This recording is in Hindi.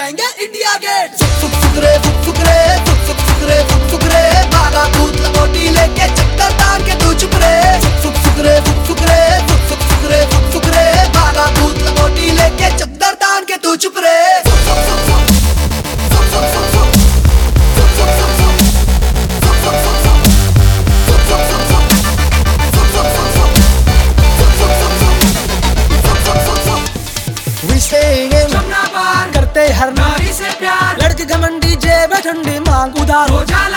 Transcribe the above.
जाएंगे इंडिया गेट। सुक सुक सुकरे फुक सुकरे सुक सुक सुकरे फुक सुकरे, भागा भूत लंगोटी लेके चक्कर तान के तू चुप रे। सुक सुक सुकरे फुक सुकरे सुक सुक सुकरे फुक सुकरे, भागा भूत लंगोटी लेके चक्कर तान के तू चुप रे। सुक सुक सुक सुक सुक सुक सुक सुक करते हर नारी से प्यार, लड़की घमंडी जेब ठंडी मांग उदार हो जाला।